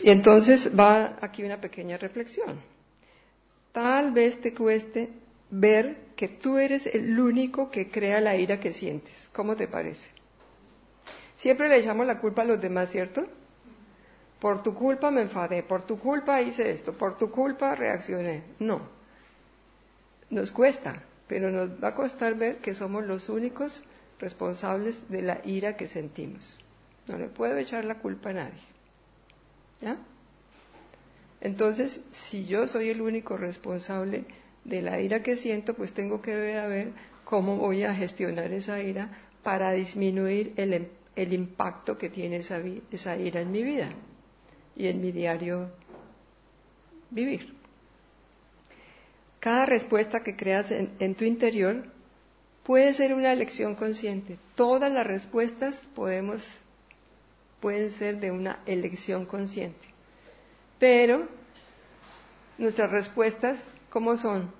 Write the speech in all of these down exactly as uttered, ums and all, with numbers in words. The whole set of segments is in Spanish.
Y entonces va aquí una pequeña reflexión. Tal vez te cueste ver que tú eres el único que crea la ira que sientes. ¿Cómo te parece? Siempre le echamos la culpa a los demás, ¿cierto? Por tu culpa me enfadé, por tu culpa hice esto, por tu culpa reaccioné. No. Nos cuesta, pero nos va a costar ver que somos los únicos responsables de la ira que sentimos. No le puedo echar la culpa a nadie. ¿Ya? Entonces, si yo soy el único responsable de la ira que siento, pues tengo que ver a ver cómo voy a gestionar esa ira para disminuir el, el impacto que tiene esa, esa ira en mi vida y en mi diario vivir. Cada respuesta que creas en, en tu interior puede ser una elección consciente. Todas las respuestas podemos, pueden ser de una elección consciente. Pero nuestras respuestas, ¿cómo son?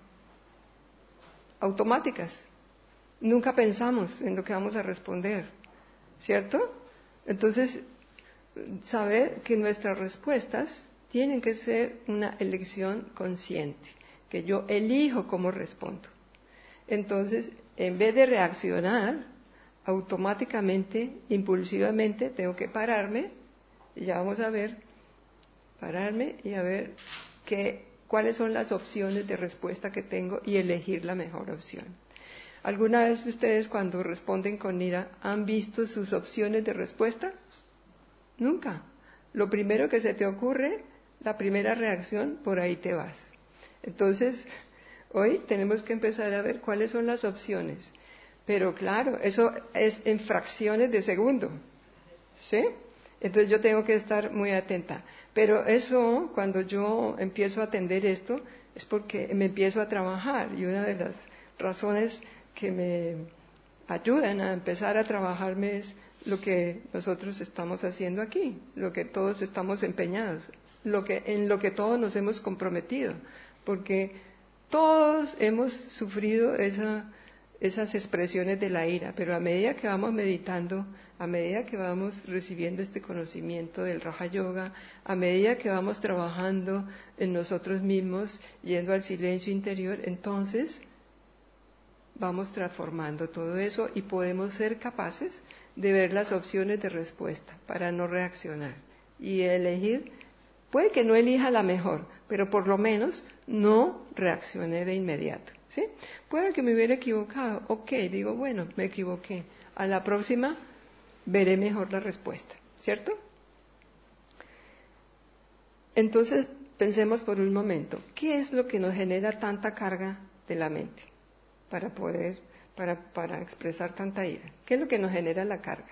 Automáticas. Nunca pensamos en lo que vamos a responder, ¿cierto? Entonces, saber que nuestras respuestas tienen que ser una elección consciente, que yo elijo cómo respondo. Entonces, en vez de reaccionar, automáticamente, impulsivamente, tengo que pararme, y ya vamos a ver, pararme y a ver qué, cuáles son las opciones de respuesta que tengo y elegir la mejor opción. ¿Alguna vez ustedes cuando responden con ira han visto sus opciones de respuesta? Nunca. Lo primero que se te ocurre, la primera reacción, por ahí te vas. Entonces, hoy tenemos que empezar a ver cuáles son las opciones. Pero claro, eso es en fracciones de segundo, ¿sí? Entonces yo tengo que estar muy atenta. Pero eso, cuando yo empiezo a atender esto, es porque me empiezo a trabajar. Y una de las razones que me ayudan a empezar a trabajarme es lo que nosotros estamos haciendo aquí, lo que todos estamos empeñados, lo que, en lo que todos nos hemos comprometido. Porque todos hemos sufrido esa, esas expresiones de la ira, pero a medida que vamos meditando, a medida que vamos recibiendo este conocimiento del Raja Yoga, a medida que vamos trabajando en nosotros mismos, yendo al silencio interior, entonces vamos transformando todo eso y podemos ser capaces de ver las opciones de respuesta para no reaccionar y elegir. Puede que no elija la mejor, pero por lo menos no reaccioné de inmediato, ¿sí? Puede que me hubiera equivocado, ok, digo, bueno, me equivoqué. A la próxima veré mejor la respuesta, ¿cierto? Entonces, pensemos por un momento, ¿qué es lo que nos genera tanta carga de la mente para poder, para, para expresar tanta ira? ¿Qué es lo que nos genera la carga?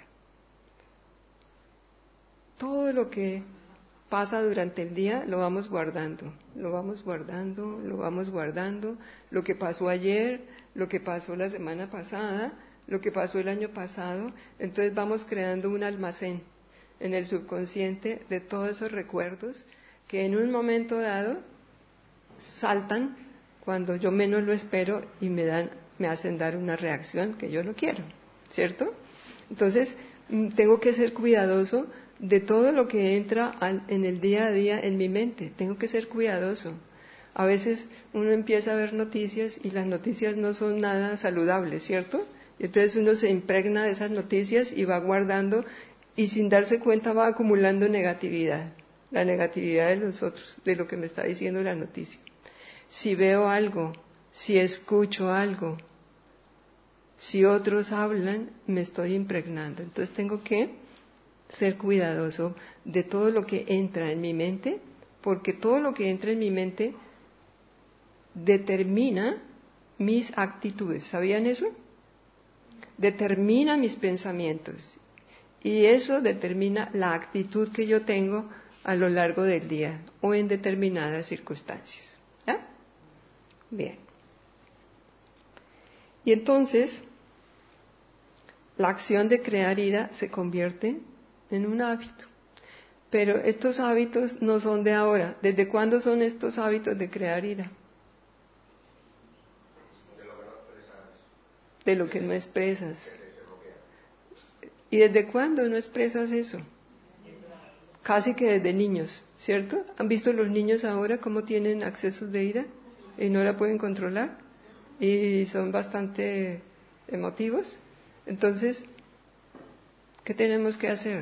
Todo lo que pasa durante el día, lo vamos guardando, lo vamos guardando, lo vamos guardando, lo que pasó ayer, lo que pasó la semana pasada, lo que pasó el año pasado, entonces vamos creando un almacén en el subconsciente de todos esos recuerdos que en un momento dado saltan cuando yo menos lo espero y me dan, me hacen dar una reacción que yo no quiero, ¿cierto? Entonces, tengo que ser cuidadoso de todo lo que entra al, en el día a día en mi mente. Tengo que ser cuidadoso. A veces uno empieza a ver noticias y las noticias no son nada saludables, ¿cierto? Y entonces uno se impregna de esas noticias y va guardando y sin darse cuenta va acumulando negatividad. La negatividad de los otros, de lo que me está diciendo la noticia. Si veo algo, si escucho algo, si otros hablan, me estoy impregnando. Entonces tengo que ser cuidadoso de todo lo que entra en mi mente, porque todo lo que entra en mi mente determina mis actitudes. ¿Sabían eso? Determina mis pensamientos. Y eso determina la actitud que yo tengo a lo largo del día o en determinadas circunstancias. ¿Ya? Bien. Y entonces, la acción de crear ira se convierte en un hábito. Pero estos hábitos no son de ahora. ¿Desde cuándo son estos hábitos de crear ira? De lo que no expresas. ¿Y desde cuándo no expresas eso? casi que desde niños, ¿cierto? ¿Han visto los niños ahora cómo tienen accesos de ira y no la pueden controlar? Y son bastante emotivos. Entonces, ¿qué tenemos que hacer?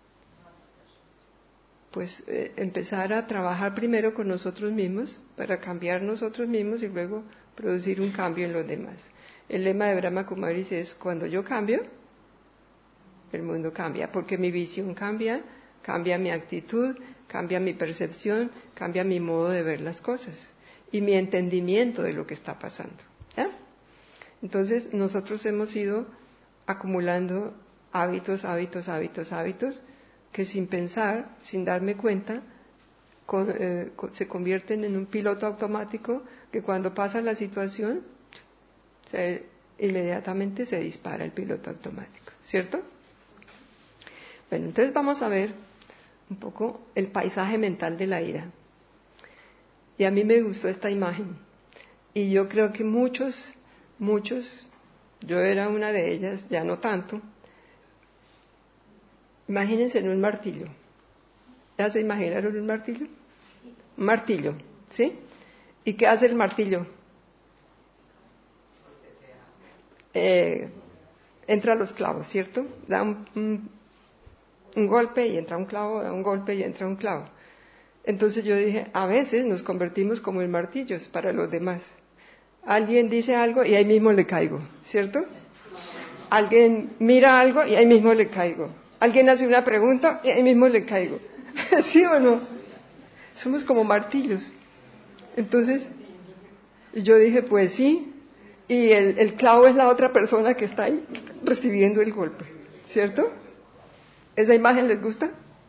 Pues eh, empezar a trabajar primero con nosotros mismos para cambiar nosotros mismos y luego producir un cambio en los demás. El lema de Brahma Kumaris es: cuando yo cambio, el mundo cambia, porque mi visión cambia, cambia mi actitud, cambia mi percepción, cambia mi modo de ver las cosas y mi entendimiento de lo que está pasando. ¿Ya? Entonces nosotros hemos ido acumulando hábitos, hábitos, hábitos, hábitos, que sin pensar, sin darme cuenta, con, eh, se convierten en un piloto automático que cuando pasa la situación, se, inmediatamente se dispara el piloto automático, ¿cierto? Bueno, entonces vamos a ver un poco el paisaje mental de la ira. Y a mí me gustó esta imagen. Y yo creo que muchos, muchos, yo era una de ellas, ya no tanto. Imagínense en un martillo. ¿Ya se imaginaron un martillo? Un martillo, ¿sí? ¿Y qué hace el martillo? Eh, entra a los clavos, ¿cierto? Da un, un, un golpe y entra un clavo, da un golpe y entra un clavo. Entonces yo dije, a veces nos convertimos como en martillos para los demás. Alguien dice algo y ahí mismo le caigo, ¿cierto? Alguien mira algo y ahí mismo le caigo. Alguien hace una pregunta y ahí mismo le caigo. ¿Sí o no? Somos como martillos. Entonces, yo dije, pues sí, y el, el clavo es la otra persona que está ahí recibiendo el golpe, ¿cierto? ¿Esa imagen les gusta?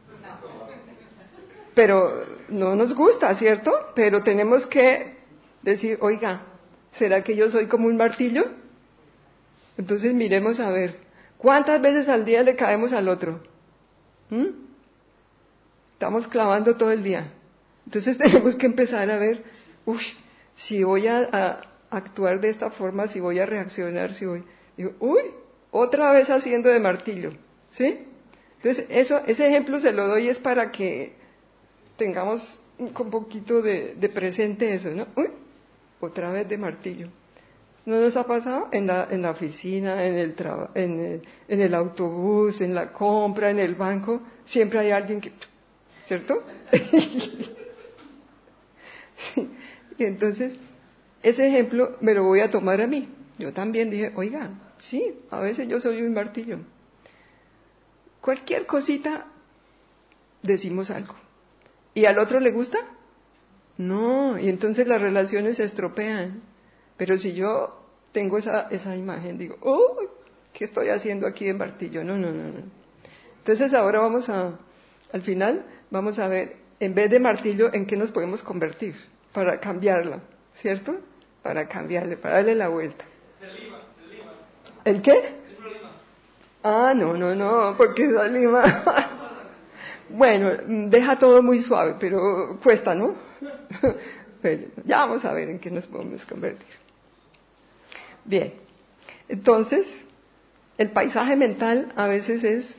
Pero no nos gusta, ¿cierto? Pero tenemos que decir, oiga, ¿será que yo soy como un martillo? Entonces miremos a ver, ¿cuántas veces al día le caemos al otro? ¿Mm? Estamos clavando todo el día. Entonces tenemos que empezar a ver, uff, si voy a, a actuar de esta forma, si voy a reaccionar, si voy... Digo, uy, otra vez haciendo de martillo, ¿sí? Entonces eso, ese ejemplo se lo doy es para que tengamos un poquito de, de presente eso, ¿no? Uy, otra vez de martillo. ¿No nos ha pasado? En la, en la oficina, en el, traba, en, el, en el autobús, en la compra, en el banco, siempre hay alguien que... ¿Cierto? Y entonces, ese ejemplo me lo voy a tomar a mí. Yo también dije, oiga, sí, a veces yo soy un martillo. Cualquier cosita, decimos algo. ¿Y al otro le gusta? No, y entonces las relaciones se estropean. Pero si yo tengo esa, esa imagen, digo, oh, ¿qué estoy haciendo aquí de martillo? No, no, no, no. Entonces ahora vamos a, al final, vamos a ver, en vez de martillo, ¿en qué nos podemos convertir? Para cambiarla, ¿cierto? Para cambiarle, para darle la vuelta. ¿El qué? Ah, no, no, no, porque esa lima... Bueno, deja todo muy suave, pero cuesta, ¿no? Bueno, ya vamos a ver en qué nos podemos convertir. Bien, entonces, el paisaje mental a veces es,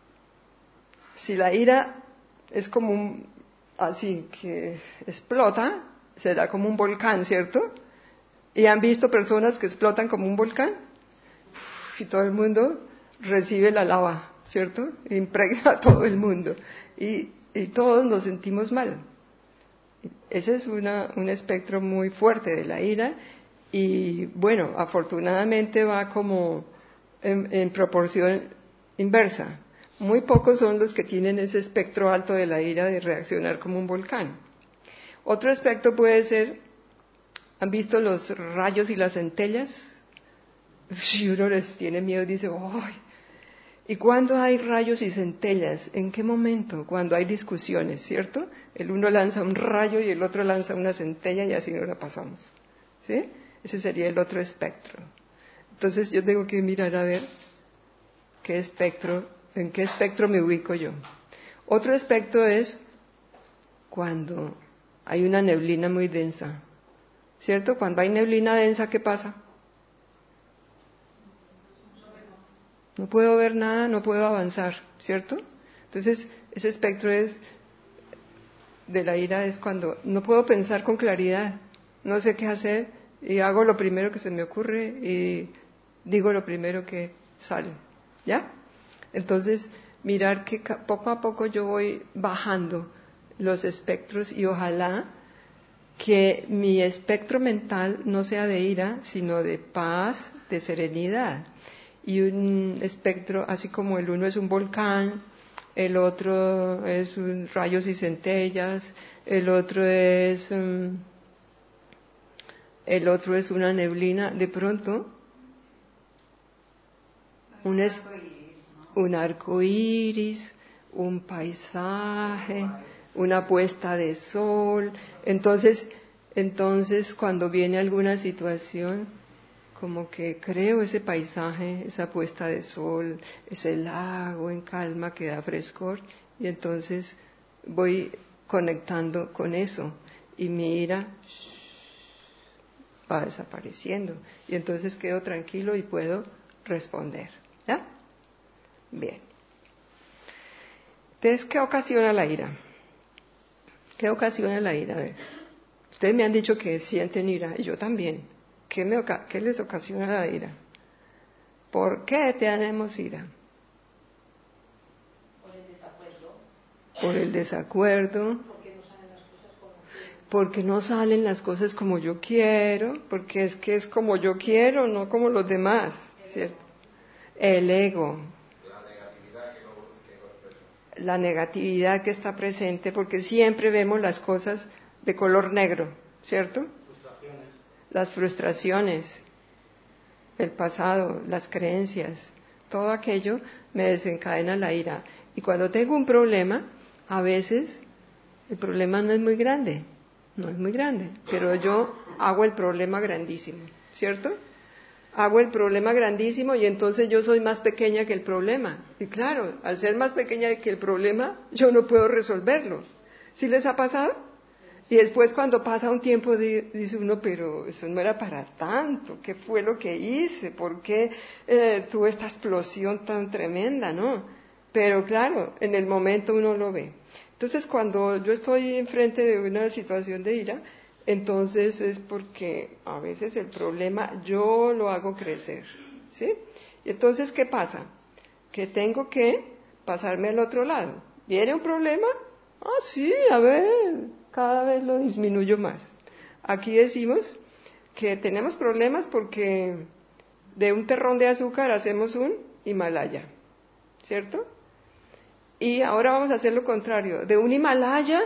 si la ira es como un, así que explota, será como un volcán, ¿cierto? ¿Y han visto personas que explotan como un volcán? Uf, y todo el mundo recibe la lava, ¿cierto? Impregna a todo el mundo. Y, y todos nos sentimos mal. Ese es una, un espectro muy fuerte de la ira. Y bueno, afortunadamente va como en, en proporción inversa. Muy pocos son los que tienen ese espectro alto de la ira de reaccionar como un volcán. Otro aspecto puede ser, ¿han visto los rayos y las centellas? Si uno les tiene miedo, dice, ¡ay! ¿Y cuándo hay rayos y centellas? ¿En qué momento? Cuando hay discusiones, ¿cierto? El uno lanza un rayo y el otro lanza una centella y así no la pasamos, ¿sí? Ese sería el otro espectro. Entonces yo tengo que mirar a ver qué espectro, en qué espectro me ubico yo. Otro espectro es cuando hay una neblina muy densa, ¿cierto? Cuando hay neblina densa, ¿qué pasa? No puedo ver nada, no puedo avanzar, ¿cierto? Entonces ese espectro es de la ira es cuando no puedo pensar con claridad, no sé qué hacer y hago lo primero que se me ocurre y digo lo primero que sale, ¿ya? Entonces, mirar que poco a poco yo voy bajando los espectros y ojalá que mi espectro mental no sea de ira, sino de paz, de serenidad. Y un espectro, así como el uno es un volcán, el otro es un rayos y centellas, el otro es um, el otro es una neblina, de pronto un, es, un arco iris, un paisaje, una puesta de sol. Entonces, entonces cuando viene alguna situación, como que creo ese paisaje, esa puesta de sol, ese lago en calma que da frescor, y entonces voy conectando con eso, y mi ira va desapareciendo, y entonces quedo tranquilo y puedo responder, ¿ya? Bien. Entonces, ¿qué ocasiona la ira? ¿Qué ocasiona la ira? A ver, ustedes me han dicho que sienten ira, y yo también. ¿Qué, me, ¿Qué les ocasiona la ira? ¿Por qué tenemos ira? Por el desacuerdo. Por el desacuerdo. Porque no salen las cosas como quiero. Porque no salen las cosas como yo quiero, porque es que es como yo quiero, no como los demás, ¿cierto? El ego. La negatividad que no, que no expresa. La negatividad que está presente, porque siempre vemos las cosas de color negro, ¿cierto? Frustraciones. Las frustraciones, el pasado, las creencias, todo aquello me desencadena la ira. Y cuando tengo un problema, a veces el problema no es muy grande, no es muy grande, pero yo hago el problema grandísimo, ¿cierto? Hago el problema grandísimo y entonces yo soy más pequeña que el problema. Y claro, al ser más pequeña que el problema, yo no puedo resolverlo. ¿Sí les ha pasado? Y después cuando pasa un tiempo dice uno, pero eso no era para tanto, ¿qué fue lo que hice? ¿Por qué eh, tuve esta explosión tan tremenda, no? Pero claro, en el momento uno lo ve. Entonces cuando yo estoy enfrente de una situación de ira, entonces es porque a veces el problema yo lo hago crecer, ¿sí? Y entonces, ¿qué pasa? Que tengo que pasarme al otro lado. ¿Viene un problema? Ah, sí, a ver, cada vez lo disminuyo más. Aquí decimos que tenemos problemas porque de un terrón de azúcar hacemos un Himalaya, ¿cierto? Y ahora vamos a hacer lo contrario, de un Himalaya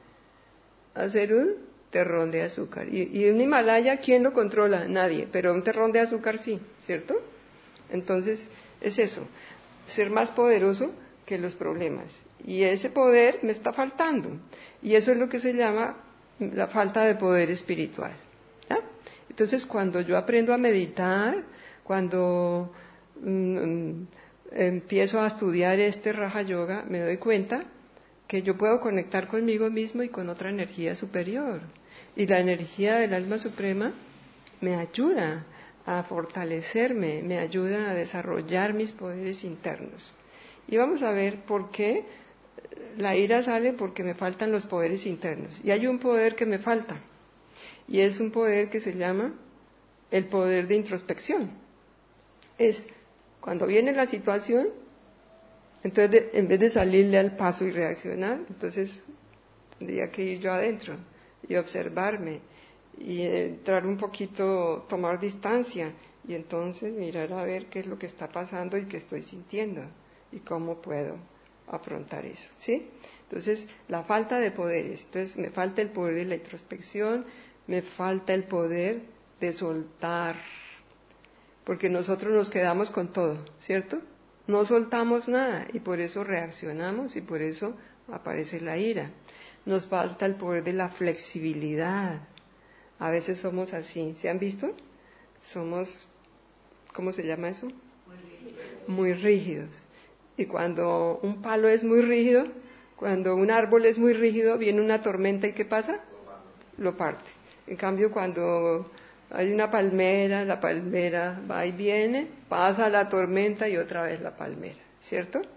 hacer un terrón de azúcar. Y, y un Himalaya, ¿quién lo controla? Nadie, pero un terrón de azúcar sí, ¿cierto? Entonces, es eso, ser más poderoso que los problemas. Y ese poder me está faltando. Y eso es lo que se llama la falta de poder espiritual. ¿Ya? Entonces, cuando yo aprendo a meditar, cuando mm, empiezo a estudiar este Raja Yoga, me doy cuenta que yo puedo conectar conmigo mismo y con otra energía superior. Y la energía del alma suprema me ayuda a fortalecerme, me ayuda a desarrollar mis poderes internos. Y vamos a ver por qué la ira sale, porque me faltan los poderes internos. Y hay un poder que me falta, y es un poder que se llama el poder de introspección. Es cuando viene la situación, entonces de, en vez de salirle al paso y reaccionar, entonces tendría que ir yo adentro y observarme y entrar un poquito, tomar distancia y entonces mirar a ver qué es lo que está pasando y qué estoy sintiendo y cómo puedo afrontar eso, ¿sí? Entonces, la falta de poderes, entonces me falta el poder de la introspección, me falta el poder de soltar, porque nosotros nos quedamos con todo, ¿cierto? No soltamos nada y por eso reaccionamos y por eso aparece la ira. Nos falta el poder de la flexibilidad. A veces somos así, ¿se han visto? Somos, ¿cómo se llama eso? Muy rígido. Muy rígidos. Y cuando un palo es muy rígido, cuando un árbol es muy rígido, viene una tormenta y ¿qué pasa? Lo parte. En cambio, cuando hay una palmera, la palmera va y viene, pasa la tormenta y otra vez la palmera, ¿cierto?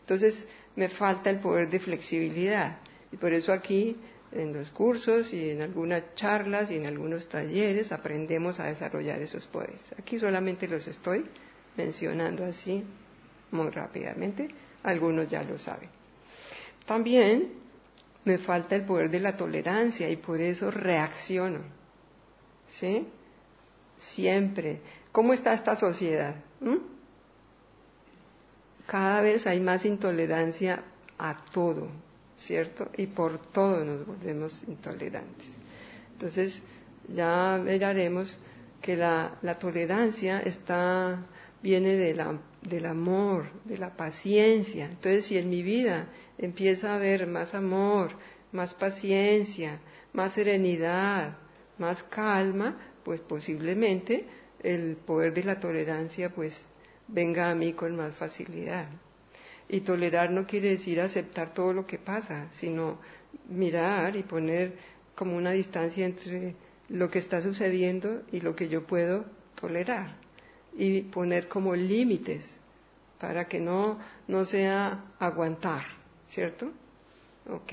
Entonces me falta el poder de flexibilidad. Y por eso aquí, en los cursos y en algunas charlas y en algunos talleres, aprendemos a desarrollar esos poderes. Aquí solamente los estoy mencionando así muy rápidamente. Algunos ya lo saben. También me falta el poder de la tolerancia y por eso reacciono. ¿Sí? Siempre. ¿Cómo está esta sociedad? ¿Mm? Cada vez hay más intolerancia a todo, ¿cierto? Y por todo nos volvemos intolerantes. Entonces, ya veremos que la, la tolerancia está, viene de la, del amor, de la paciencia. Entonces, si en mi vida empieza a haber más amor, más paciencia, más serenidad, más calma, pues posiblemente el poder de la tolerancia pues venga a mí con más facilidad. Y tolerar no quiere decir aceptar todo lo que pasa, sino mirar y poner como una distancia entre lo que está sucediendo y lo que yo puedo tolerar. Y poner como límites para que no, no sea aguantar, ¿cierto? Ok.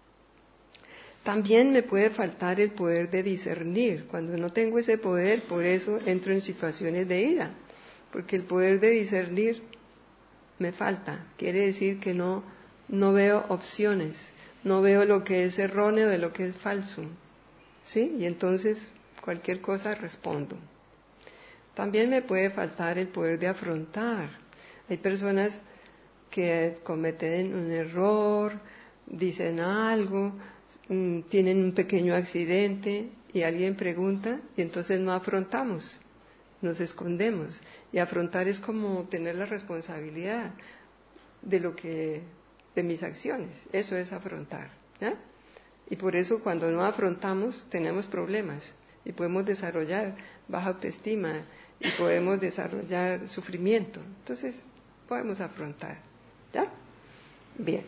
También me puede faltar el poder de discernir. Cuando no tengo ese poder, por eso entro en situaciones de ira. Porque el poder de discernir me falta. Quiere decir que no, no veo opciones, no veo lo que es erróneo de lo que es falso. ¿Sí? Y entonces cualquier cosa respondo. También me puede faltar el poder de afrontar. Hay personas que cometen un error, dicen algo, tienen un pequeño accidente y alguien pregunta y entonces no afrontamos, nos escondemos. Y afrontar es como tener la responsabilidad de lo que, de mis acciones. Eso es afrontar, ¿ya? Y por eso cuando no afrontamos tenemos problemas y podemos desarrollar baja autoestima y podemos desarrollar sufrimiento. Entonces podemos afrontar, ¿ya? Bien.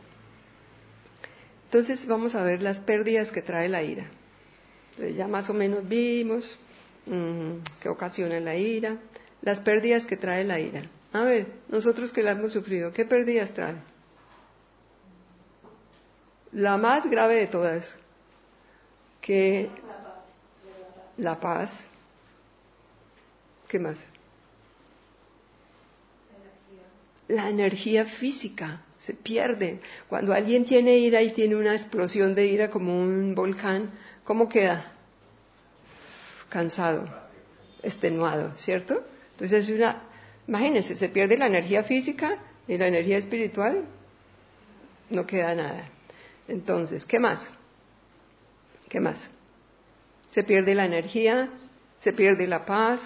Entonces vamos a ver las pérdidas que trae la ira. Entonces, ya más o menos vimos mmm, qué ocasiona la ira, las pérdidas que trae la ira. A ver, nosotros que la hemos sufrido, ¿qué pérdidas trae? La más grave de todas, que la paz. ¿Qué más? La energía física se pierde. Cuando alguien tiene ira y tiene una explosión de ira como un volcán, ¿cómo queda? Cansado, extenuado, ¿cierto? Entonces es una, imagínense, se pierde la energía física y la energía espiritual, no queda nada. Entonces, ¿qué más? ¿Qué más? Se pierde la energía, se pierde la paz.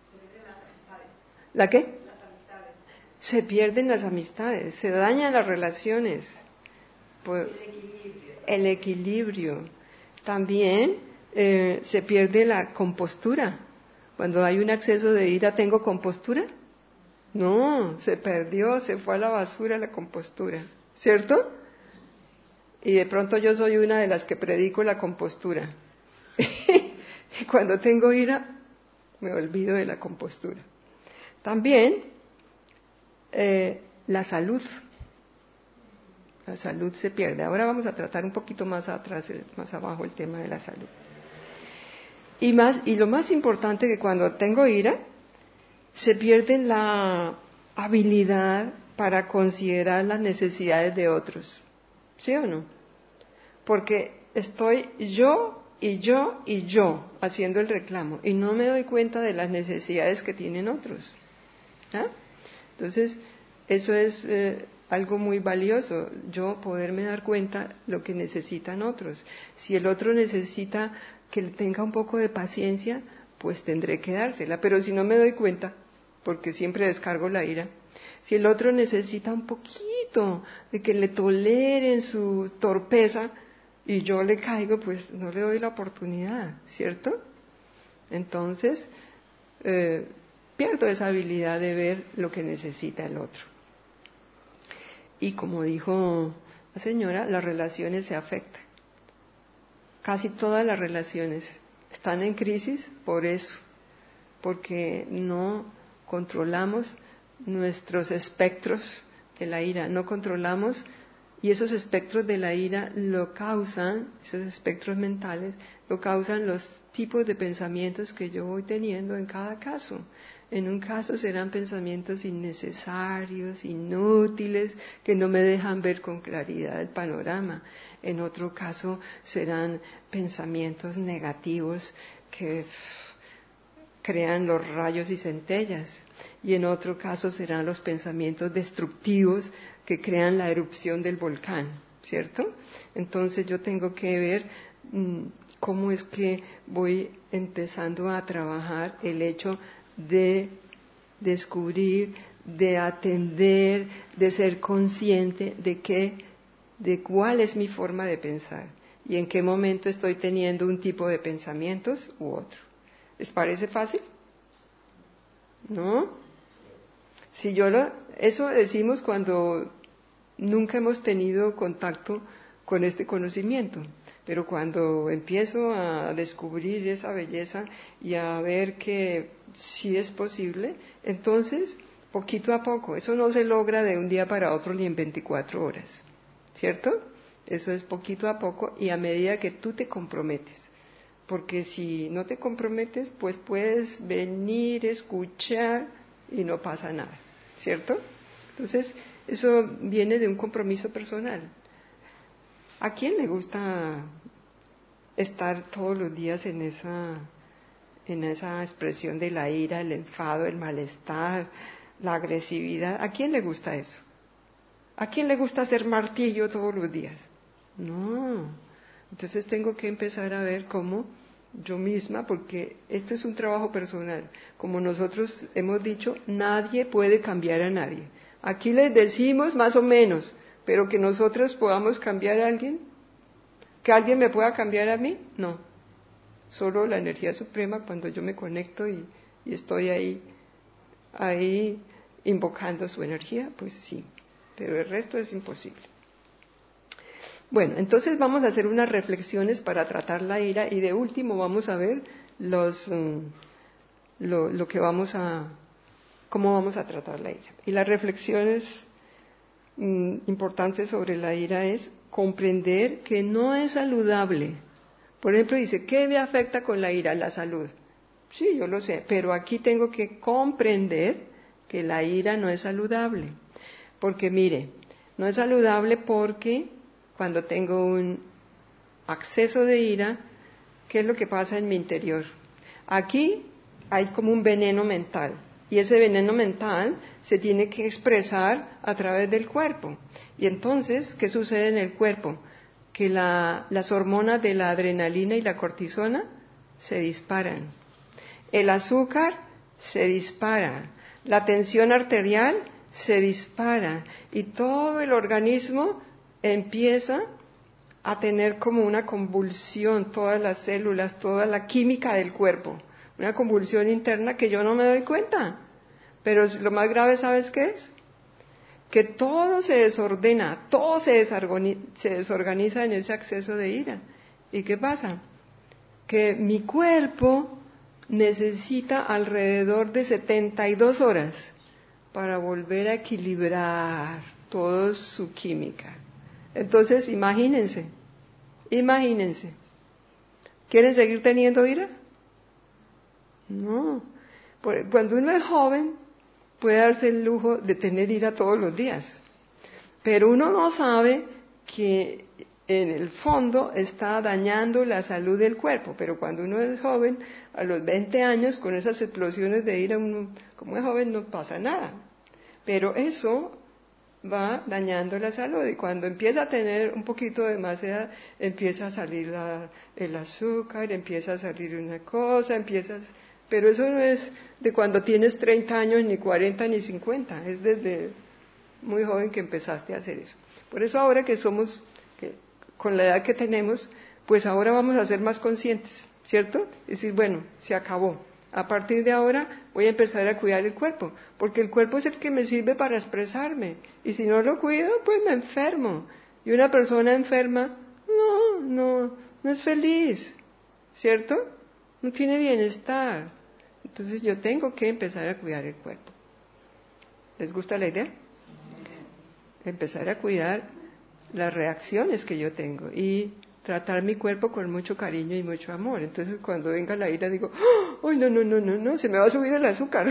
¿La qué? Se pierden las amistades, se dañan las relaciones. Por el equilibrio. El equilibrio. También eh, se pierde la compostura. Cuando hay un exceso de ira, ¿tengo compostura? No, se perdió, se fue a la basura la compostura, ¿cierto? Y de pronto yo soy una de las que predico la compostura. Y cuando tengo ira, me olvido de la compostura. También eh, la salud. La salud se pierde. Ahora vamos a tratar un poquito más atrás, más abajo, el tema de la salud. Y más, y lo más importante que cuando tengo ira, se pierde la habilidad para considerar las necesidades de otros. ¿Sí o no? Porque estoy yo y yo y yo haciendo el reclamo y no me doy cuenta de las necesidades que tienen otros. ¿Ah? Entonces, eso es eh, algo muy valioso, yo poderme dar cuenta lo que necesitan otros. Si el otro necesita que tenga un poco de paciencia, pues tendré que dársela, pero si no me doy cuenta, porque siempre descargo la ira, si el otro necesita un poquito de que le toleren su torpeza y yo le caigo, pues no le doy la oportunidad, ¿cierto? Entonces, eh, pierdo esa habilidad de ver lo que necesita el otro. Y como dijo la señora, las relaciones se afectan. Casi todas las relaciones están en crisis por eso, porque no controlamos nuestros espectros de la ira, no controlamos, y esos espectros de la ira lo causan, esos espectros mentales, lo causan los tipos de pensamientos que yo voy teniendo en cada caso. En un caso serán pensamientos innecesarios, inútiles, que no me dejan ver con claridad el panorama. En otro caso serán pensamientos negativos que crean los rayos y centellas. Y en otro caso serán los pensamientos destructivos que crean la erupción del volcán, ¿cierto? Entonces yo tengo que ver mmm, cómo es que voy empezando a trabajar el hecho de descubrir, de atender, de ser consciente de qué, de cuál es mi forma de pensar y en qué momento estoy teniendo un tipo de pensamientos u otro. ¿Les parece fácil? ¿No? Si yo lo, eso decimos cuando nunca hemos tenido contacto con este conocimiento, pero cuando empiezo a descubrir esa belleza y a ver que sí es posible, entonces, poquito a poco, eso no se logra de un día para otro ni en veinticuatro horas, ¿cierto? Eso es poquito a poco y a medida que tú te comprometes. Porque si no te comprometes, pues puedes venir, escuchar y no pasa nada, ¿cierto? Entonces, eso viene de un compromiso personal. ¿A quién le gusta estar todos los días en esa, en esa expresión de la ira, el enfado, el malestar, la agresividad? ¿A quién le gusta eso? ¿A quién le gusta hacer martillo todos los días? No. Entonces tengo que empezar a ver cómo yo misma, porque esto es un trabajo personal. Como nosotros hemos dicho, nadie puede cambiar a nadie. Aquí les decimos más o menos, pero que nosotros podamos cambiar a alguien, que alguien me pueda cambiar a mí, no. Solo la energía suprema cuando yo me conecto y, y estoy ahí, ahí invocando su energía, pues sí, pero el resto es imposible. Bueno, entonces vamos a hacer unas reflexiones para tratar la ira y de último vamos a ver los, um, lo, lo que vamos a, cómo vamos a tratar la ira. Y las reflexiones um, importantes sobre la ira es comprender que no es saludable. Por ejemplo, dice, ¿qué me afecta con la ira? La salud. Sí, yo lo sé, pero aquí tengo que comprender que la ira no es saludable. Porque mire, no es saludable porque cuando tengo un acceso de ira, ¿qué es lo que pasa en mi interior? Aquí hay como un veneno mental y ese veneno mental se tiene que expresar a través del cuerpo. Y entonces, ¿qué sucede en el cuerpo? Que la, las hormonas de la adrenalina y la cortisona se disparan. El azúcar se dispara. La tensión arterial se dispara. Y todo el organismo empieza a tener como una convulsión, todas las células, toda la química del cuerpo, una convulsión interna que yo no me doy cuenta. Pero lo más grave, ¿sabes qué es? Que todo se desordena, todo se desorganiza, se desorganiza en ese acceso de ira. ¿Y qué pasa? Que mi cuerpo necesita alrededor de setenta y dos horas para volver a equilibrar toda su química. Entonces, imagínense, imagínense, ¿quieren seguir teniendo ira? No. Cuando uno es joven, puede darse el lujo de tener ira todos los días, pero uno no sabe que en el fondo está dañando la salud del cuerpo. Pero cuando uno es joven, a los veinte años, con esas explosiones de ira, uno, como es joven, no pasa nada. Pero eso va dañando la salud y cuando empieza a tener un poquito de más edad empieza a salir la, el azúcar, empieza a salir una cosa, empiezas, pero eso no es de cuando tienes treinta años, ni cuarenta, ni cincuenta, es desde muy joven que empezaste a hacer eso. Por eso ahora que somos, que, con la edad que tenemos, pues ahora vamos a ser más conscientes, ¿cierto? Es decir, bueno, se acabó. A partir de ahora voy a empezar a cuidar el cuerpo, porque el cuerpo es el que me sirve para expresarme. Y si no lo cuido, pues me enfermo. Y una persona enferma, no, no, no es feliz, ¿cierto? No tiene bienestar. Entonces yo tengo que empezar a cuidar el cuerpo. ¿Les gusta la idea? empezar a cuidar las reacciones que yo tengo y tratar mi cuerpo con mucho cariño y mucho amor. Entonces cuando venga la ira digo, ¡ay, no, no, no, no, no! Se me va a subir el azúcar.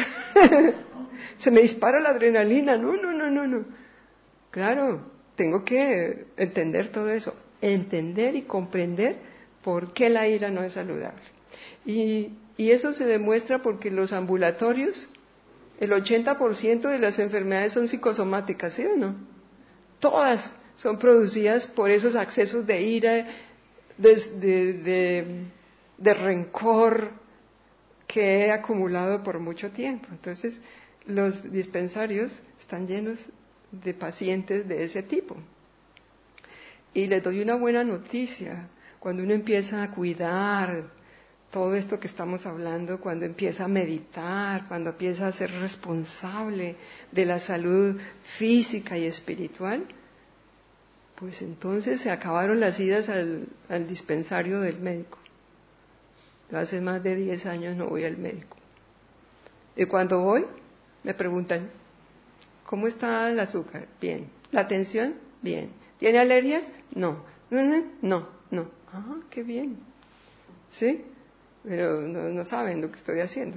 Se me dispara la adrenalina. No, no, no, no, no. Claro, tengo que entender todo eso. Entender y comprender por qué la ira no es saludable. Y, y eso se demuestra porque los ambulatorios, el ochenta por ciento de las enfermedades son psicosomáticas, ¿sí o no? Todas son producidas por esos accesos de ira, de, de, de, de rencor que he acumulado por mucho tiempo. Entonces, los dispensarios están llenos de pacientes de ese tipo. Y les doy una buena noticia. Cuando uno empieza a cuidar todo esto que estamos hablando, cuando empieza a meditar, cuando empieza a ser responsable de la salud física y espiritual, pues entonces se acabaron las idas al, al dispensario del médico. Yo hace más de diez años no voy al médico. Y cuando voy, me preguntan, ¿cómo está el azúcar? Bien. ¿La tensión? Bien. ¿Tiene alergias? No. No, no. Ah, qué bien. ¿Sí? Pero no, no saben lo que estoy haciendo.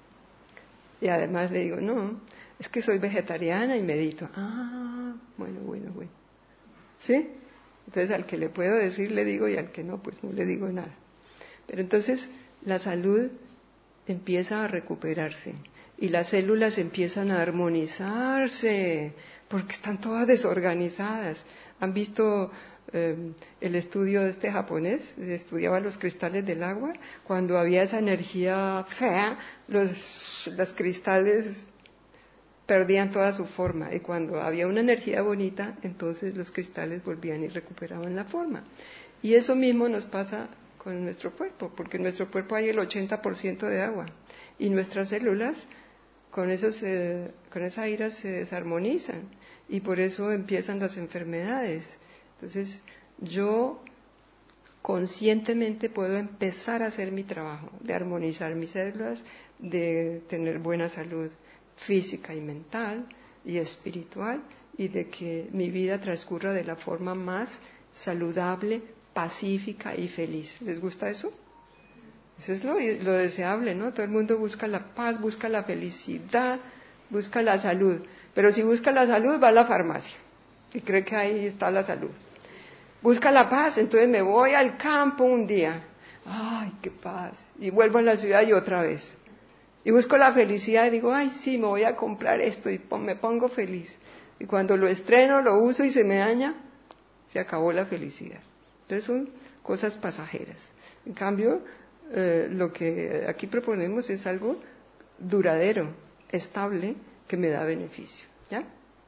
Y además le digo, no, es que soy vegetariana y medito. Ah, bueno, bueno, bueno. ¿Sí? Entonces al que le puedo decir le digo y al que no, pues no le digo nada. Pero entonces la salud empieza a recuperarse y las células empiezan a armonizarse porque están todas desorganizadas. ¿Han visto eh, el estudio de este japonés? Estudiaba los cristales del agua. Cuando había esa energía fea, los, los cristales perdían toda su forma, y cuando había una energía bonita, entonces los cristales volvían y recuperaban la forma. Y eso mismo nos pasa con nuestro cuerpo, porque en nuestro cuerpo hay el ochenta por ciento de agua, y nuestras células con, esos, eh, con esa ira se desarmonizan, y por eso empiezan las enfermedades. Entonces, yo conscientemente puedo empezar a hacer mi trabajo, de armonizar mis células, de tener buena salud física y mental y espiritual, y de que mi vida transcurra de la forma más saludable, pacífica y feliz. ¿Les gusta eso? Eso es lo, lo deseable, ¿no? Todo el mundo busca la paz, busca la felicidad, busca la salud. Pero si busca la salud, va a la farmacia y cree que ahí está la salud. Busca la paz, entonces me voy al campo un día. ¡Ay, qué paz! Y vuelvo a la ciudad y otra vez. Y busco la felicidad y digo, ay, sí, me voy a comprar esto y me pongo feliz. Y cuando lo estreno, lo uso y se me daña, se acabó la felicidad. Entonces son cosas pasajeras. En cambio, eh, lo que aquí proponemos es algo duradero, estable, que me da beneficio. ¿Ya?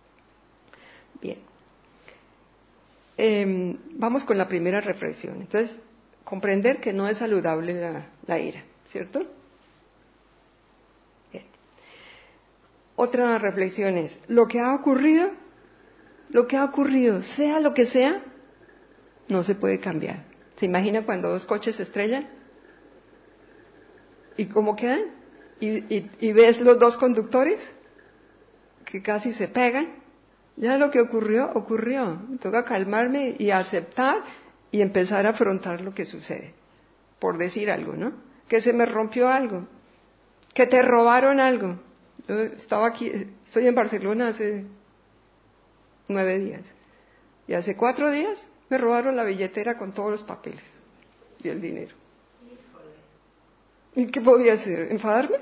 Bien. Eh, vamos con la primera reflexión. Entonces, comprender que no es saludable la, la ira, ¿cierto? Otra reflexión es, lo que ha ocurrido, lo que ha ocurrido, sea lo que sea, no se puede cambiar. ¿Se imagina cuando dos coches se estrellan? ¿Y cómo quedan? ¿Y, y, y ves los dos conductores que casi se pegan? Ya lo que ocurrió, ocurrió. Me toca calmarme y aceptar y empezar a afrontar lo que sucede. Por decir algo, ¿no? Que se me rompió algo, que te robaron algo. Yo estaba aquí, estoy en Barcelona hace nueve días. Y hace cuatro días me robaron la billetera con todos los papeles y el dinero. ¿Y qué podía hacer? ¿Enfadarme?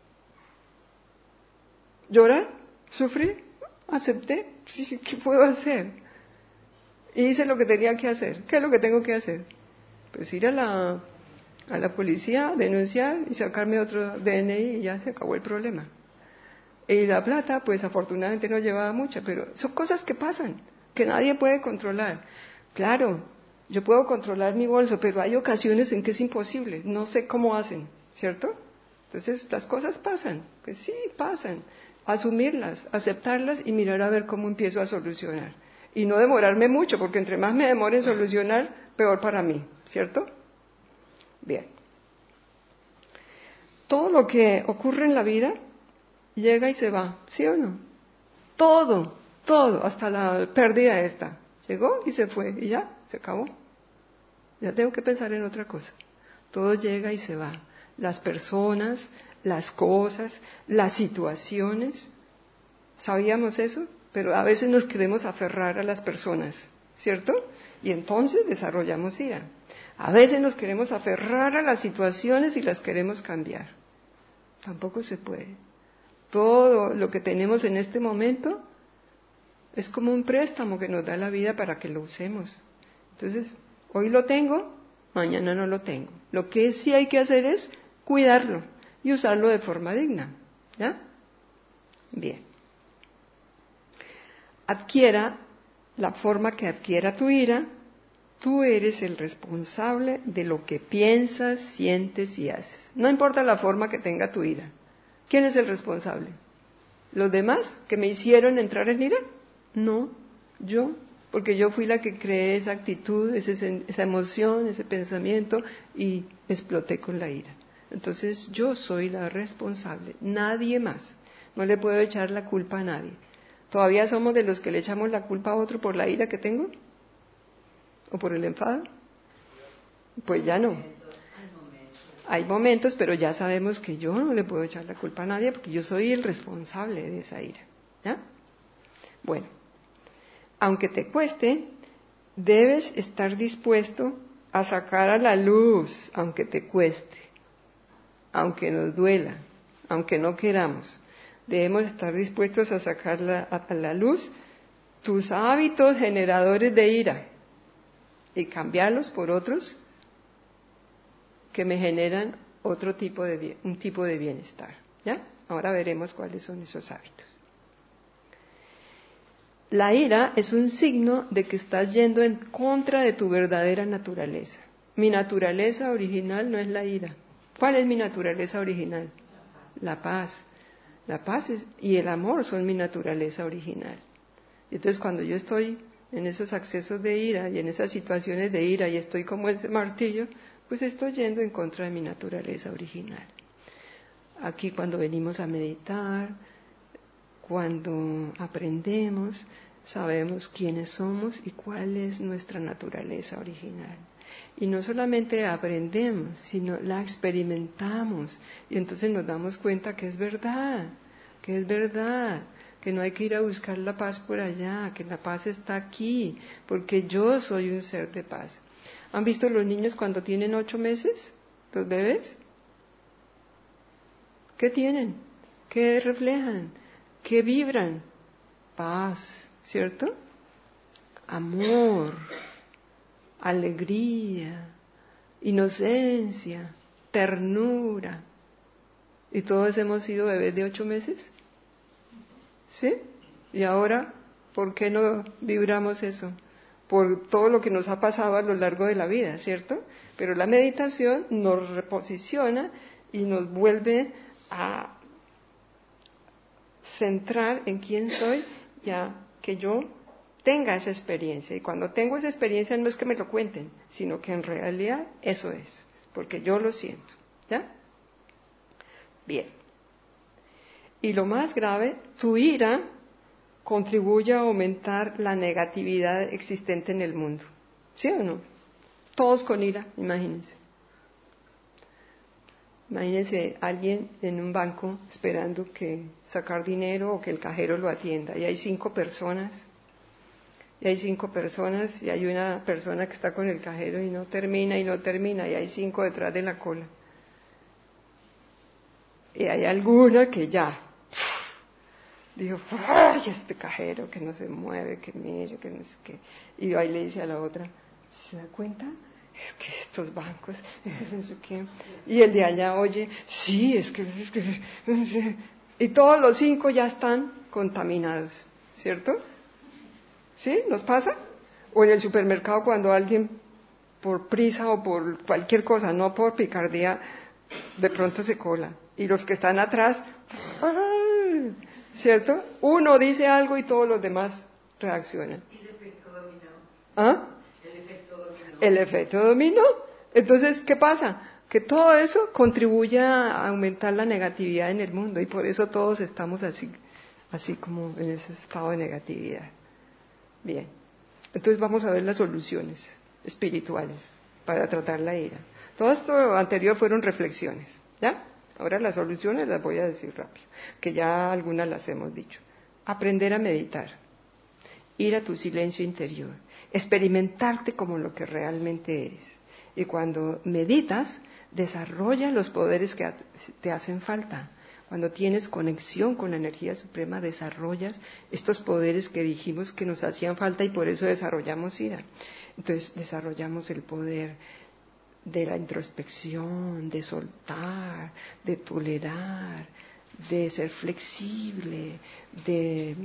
¿Llorar? ¿Sufrir? ¿Acepté? ¿Qué puedo hacer? Y hice lo que tenía que hacer. ¿Qué es lo que tengo que hacer? Pues ir a la, a la policía, denunciar y sacarme otro D N I y ya se acabó el problema. Y la plata, pues afortunadamente no llevaba mucha, pero son cosas que pasan, que nadie puede controlar. Claro, yo puedo controlar mi bolso, pero hay ocasiones en que es imposible, no sé cómo hacen, ¿cierto? Entonces las cosas pasan, pues sí, pasan. Asumirlas, aceptarlas y mirar a ver cómo empiezo a solucionar. Y no demorarme mucho, porque entre más me demore en solucionar, peor para mí, ¿cierto? Bien. Todo lo que ocurre en la vida llega y se va, ¿sí o no? Todo, Todo, hasta la pérdida esta. Llegó y se fue, y ya, se acabó. Ya tengo que pensar en otra cosa. Todo llega y se va. Las personas, las cosas, las situaciones. ¿Sabíamos eso? Pero a veces nos queremos aferrar a las personas, ¿cierto? Y entonces desarrollamos ira. A veces nos queremos aferrar a las situaciones y las queremos cambiar. Tampoco se puede. Todo lo que tenemos en este momento es como un préstamo que nos da la vida para que lo usemos. Entonces, hoy lo tengo, mañana no lo tengo. Lo que sí hay que hacer es cuidarlo y usarlo de forma digna. ¿Ya? Bien. Adquiera la forma que adquiera tu ira, tú eres el responsable de lo que piensas, sientes y haces. No importa la forma que tenga tu ira. ¿Quién es el responsable? ¿Los demás que me hicieron entrar en ira? No, yo, porque yo fui la que creé esa actitud, ese, esa emoción, ese pensamiento y exploté con la ira. Entonces yo soy la responsable, nadie más. No le puedo echar la culpa a nadie. ¿Todavía somos de los que le echamos la culpa a otro por la ira que tengo? ¿O por el enfado? Pues ya no. Hay momentos, pero ya sabemos que yo no le puedo echar la culpa a nadie porque yo soy el responsable de esa ira. ¿Ya? Bueno, aunque te cueste, debes estar dispuesto a sacar a la luz, aunque te cueste, aunque nos duela, aunque no queramos. Debemos estar dispuestos a sacar la, a la luz tus hábitos generadores de ira y cambiarlos por otros que me generan otro tipo de un tipo de bienestar. ¿Ya? Ahora veremos cuáles son esos hábitos. La ira es un signo de que estás yendo en contra de tu verdadera naturaleza. Mi naturaleza original no es la ira. ¿Cuál es mi naturaleza original? La paz. La paz es, y el amor son mi naturaleza original. Entonces cuando yo estoy en esos accesos de ira y en esas situaciones de ira y estoy como ese martillo, pues estoy yendo en contra de mi naturaleza original. Aquí cuando venimos a meditar, cuando aprendemos, sabemos quiénes somos y cuál es nuestra naturaleza original. Y no solamente aprendemos, sino la experimentamos. Y entonces nos damos cuenta que es verdad, que es verdad, que no hay que ir a buscar la paz por allá, que la paz está aquí, porque yo soy un ser de paz. ¿Han visto los niños cuando tienen ocho meses? ¿Los bebés? ¿Qué tienen? ¿Qué reflejan? ¿Qué vibran? Paz, ¿cierto? Amor, alegría, inocencia, ternura. ¿Y todos hemos sido bebés de ocho meses? ¿Sí? Y ahora, ¿por qué no vibramos eso? Por todo lo que nos ha pasado a lo largo de la vida, ¿cierto? Pero la meditación nos reposiciona y nos vuelve a centrar en quién soy, ya que yo tenga esa experiencia. Y cuando tengo esa experiencia no es que me lo cuenten, sino que en realidad eso es, porque yo lo siento. ¿Ya? Bien. Y lo más grave, tu ira contribuye a aumentar la negatividad existente en el mundo. ¿Sí o no? Todos con ira, imagínense. Imagínense alguien en un banco esperando que sacar dinero o que el cajero lo atienda. Y hay cinco personas, y hay cinco personas, y hay una persona que está con el cajero y no termina y no termina, y hay cinco detrás de la cola. Y hay alguna que ya dijo, ¡ay, este cajero que no se mueve, que mire, que no sé qué! Y ahí le dice a la otra, ¿se da cuenta? Es que estos bancos, no sé qué. Y el de allá oye, sí, es que, es que, no sé. Y todos los cinco ya están contaminados, ¿cierto? ¿Sí? ¿Nos pasa? O en el supermercado cuando alguien, por prisa o por cualquier cosa, no por picardía, de pronto se cola. Y los que están atrás, ¿cierto? Uno dice algo y todos los demás reaccionan. ¿Y el efecto dominó? ¿Ah? El efecto dominó. El efecto dominó. Entonces, ¿qué pasa? Que todo eso contribuye a aumentar la negatividad en el mundo y por eso todos estamos así, así como en ese estado de negatividad. Bien, entonces vamos a ver las soluciones espirituales para tratar la ira. Todo esto anterior fueron reflexiones, ¿ya? Ahora las soluciones las voy a decir rápido, que ya algunas las hemos dicho. Aprender a meditar, ir a tu silencio interior, experimentarte como lo que realmente eres. Y cuando meditas, desarrolla los poderes que te hacen falta. Cuando tienes conexión con la energía suprema, desarrollas estos poderes que dijimos que nos hacían falta y por eso desarrollamos ira. Entonces desarrollamos el poder de la introspección, de soltar, de tolerar, de ser flexible, de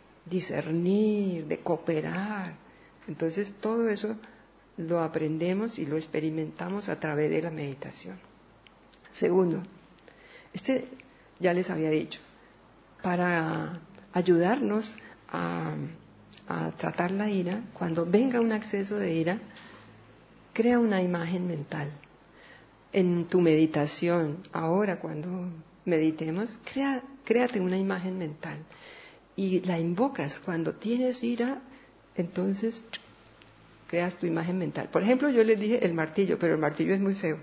discernir, de cooperar. Entonces todo eso lo aprendemos y lo experimentamos a través de la meditación. Segundo, este ya les había dicho, para ayudarnos a, a tratar la ira, cuando venga un acceso de ira, crea una imagen mental. En tu meditación, ahora cuando meditemos, crea, créate una imagen mental y la invocas. Cuando tienes ira, entonces creas tu imagen mental. Por ejemplo, yo les dije el martillo, pero el martillo es muy feo.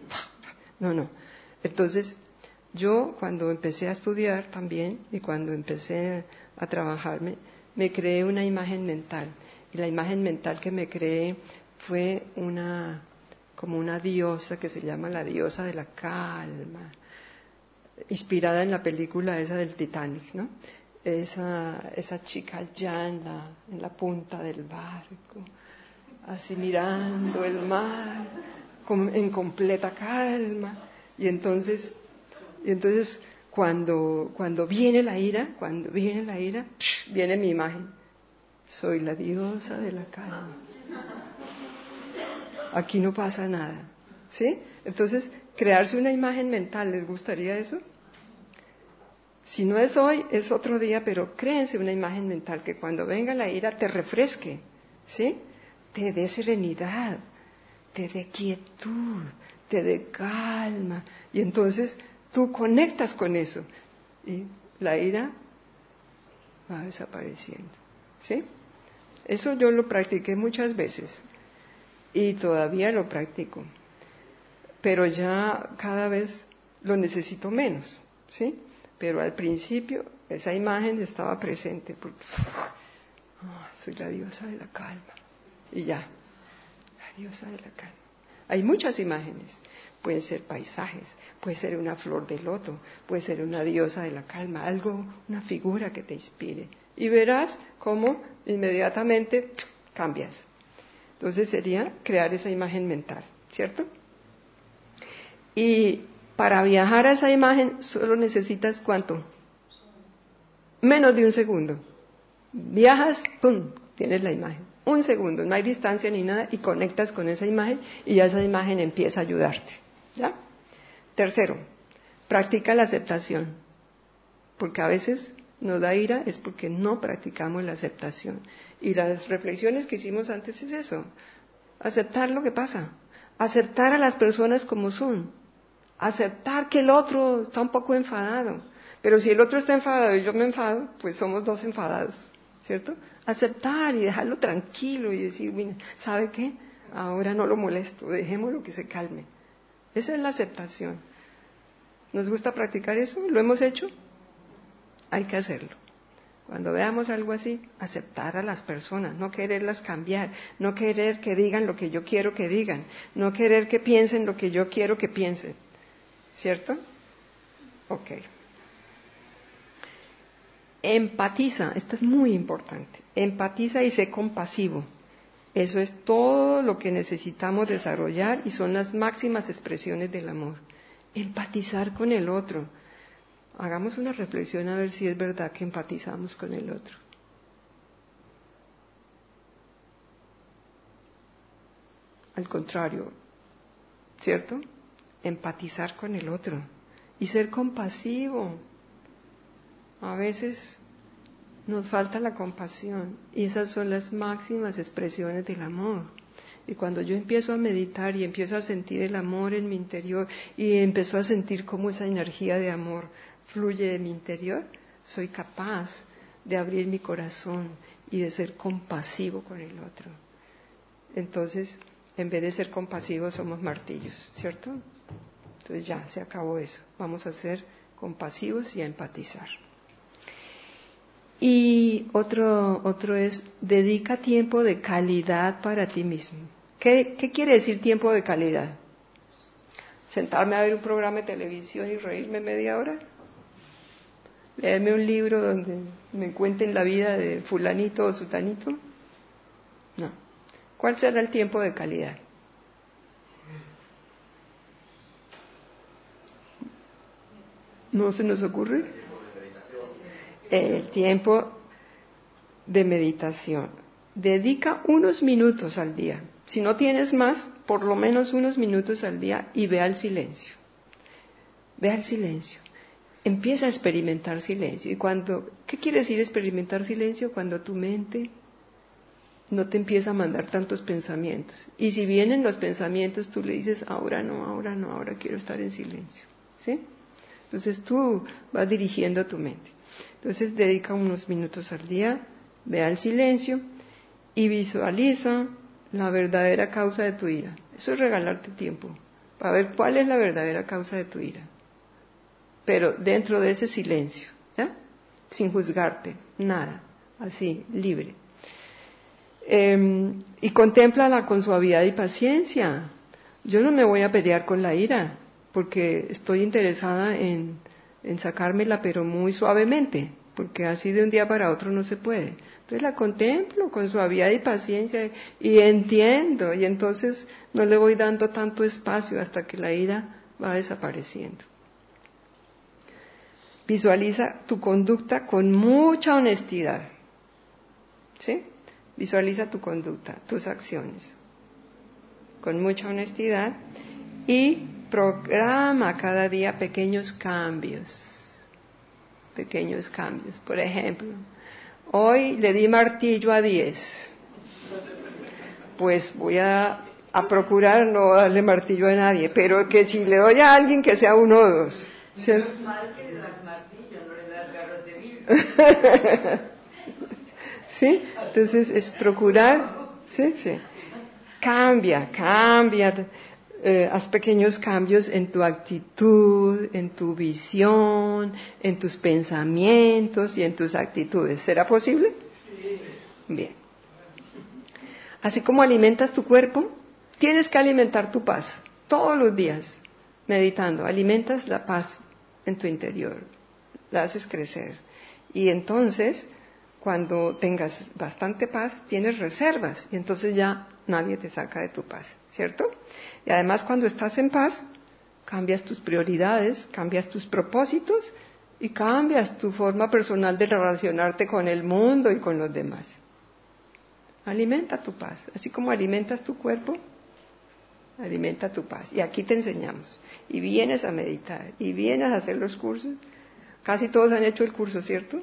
No, no. Entonces, yo cuando empecé a estudiar también y cuando empecé a trabajarme, me creé una imagen mental. Y la imagen mental que me creé fue una, como una diosa que se llama la diosa de la calma, inspirada en la película esa del Titanic, ¿no? Esa, esa chica allá en la, en la punta del barco, así mirando el mar, con, en completa calma. Y entonces, y entonces cuando, cuando viene la ira, cuando viene la ira, viene mi imagen. Soy la diosa de la calma. Aquí no pasa nada, ¿sí? Entonces, crearse una imagen mental, ¿les gustaría eso? Si no es hoy, es otro día, pero créense una imagen mental que cuando venga la ira te refresque, ¿sí? Te dé serenidad, te dé quietud, te dé calma. Y entonces tú conectas con eso y la ira va desapareciendo, ¿sí? Eso yo lo practiqué muchas veces y todavía lo practico, pero ya cada vez lo necesito menos, ¿sí? Pero al principio esa imagen estaba presente porque oh, soy la diosa de la calma y ya, la diosa de la calma. Hay muchas imágenes, pueden ser paisajes, puede ser una flor de loto, puede ser una diosa de la calma, algo, una figura que te inspire y verás cómo inmediatamente cambias. Entonces sería crear esa imagen mental, ¿cierto? Y para viajar a esa imagen solo necesitas ¿cuánto? Menos de un segundo. Viajas, ¡pum!, tienes la imagen. Un segundo, no hay distancia ni nada y conectas con esa imagen y ya esa imagen empieza a ayudarte, ¿ya? Tercero, practica la aceptación, porque a veces nos da ira es porque no practicamos la aceptación. Y las reflexiones que hicimos antes es eso, aceptar lo que pasa, aceptar a las personas como son, aceptar que el otro está un poco enfadado, pero si el otro está enfadado y yo me enfado, pues somos dos enfadados, ¿cierto? Aceptar y dejarlo tranquilo y decir, mira, ¿sabe qué? Ahora no lo molesto, dejémoslo que se calme. Esa es la aceptación. ¿Nos gusta practicar eso? ¿Lo hemos hecho? Hay que hacerlo. Cuando veamos algo así, aceptar a las personas, no quererlas cambiar, no querer que digan lo que yo quiero que digan, no querer que piensen lo que yo quiero que piensen. ¿Cierto? Ok. Empatiza, esto es muy importante. Empatiza y sé compasivo. Eso es todo lo que necesitamos desarrollar y son las máximas expresiones del amor. Empatizar con el otro. Hagamos una reflexión a ver si es verdad que empatizamos con el otro. Al contrario, ¿cierto? Empatizar con el otro y ser compasivo. A veces nos falta la compasión y esas son las máximas expresiones del amor. Y cuando yo empiezo a meditar y empiezo a sentir el amor en mi interior y empiezo a sentir cómo esa energía de amor fluye de mi interior, soy capaz de abrir mi corazón y de ser compasivo con el otro. Entonces, en vez de ser compasivos, somos martillos, ¿cierto? Entonces ya, se acabó eso. Vamos a ser compasivos y a empatizar. Y otro, otro es, dedica tiempo de calidad para ti mismo. ¿Qué, qué quiere decir tiempo de calidad? ¿Sentarme a ver un programa de televisión y reírme media hora? ¿Leerme un libro donde me cuenten la vida de fulanito o sutanito? No. ¿Cuál será el tiempo de calidad? ¿No se nos ocurre? El tiempo de meditación. Dedica unos minutos al día. Si no tienes más, por lo menos unos minutos al día y ve al silencio. Ve al silencio. Empieza a experimentar silencio. Y cuando, ¿qué quiere decir experimentar silencio? Cuando tu mente no te empieza a mandar tantos pensamientos. Y si vienen los pensamientos, tú le dices, ahora no, ahora no, ahora quiero estar en silencio. ¿Sí? Entonces tú vas dirigiendo tu mente. Entonces dedica unos minutos al día, ve al silencio y visualiza la verdadera causa de tu ira. Eso es regalarte tiempo para ver cuál es la verdadera causa de tu ira. Pero dentro de ese silencio, ¿ya? Sin juzgarte, nada, así, libre. Eh, y contémplala con suavidad y paciencia. Yo no me voy a pelear con la ira, porque estoy interesada en, en sacármela, pero muy suavemente, porque así de un día para otro no se puede. Entonces la contemplo con suavidad y paciencia y entiendo, y entonces no le voy dando tanto espacio hasta que la ira va desapareciendo. Visualiza tu conducta con mucha honestidad, ¿sí? Visualiza tu conducta, tus acciones, con mucha honestidad y programa cada día pequeños cambios, pequeños cambios. Por ejemplo, hoy le di martillo a diez, pues voy a, a procurar no darle martillo a nadie, pero que si le doy a alguien que sea uno o dos. ¿Sí? Menos mal que le das martillo, no le das garros de vidrio. ¿Sí? Entonces es procurar, sí, sí. Cambia, cambia, eh, haz pequeños cambios en tu actitud, en tu visión, en tus pensamientos y en tus actitudes. ¿Será posible? Sí. Bien. Así como alimentas tu cuerpo, tienes que alimentar tu paz todos los días, meditando. Alimentas la paz en tu interior, la haces crecer. Y entonces, cuando tengas bastante paz, tienes reservas y entonces ya nadie te saca de tu paz, ¿cierto? Y además cuando estás en paz, cambias tus prioridades, cambias tus propósitos y cambias tu forma personal de relacionarte con el mundo y con los demás. Alimenta tu paz, así como alimentas tu cuerpo, alimenta tu paz. Y aquí te enseñamos. Y vienes a meditar, y vienes a hacer los cursos. Casi todos han hecho el curso, ¿cierto?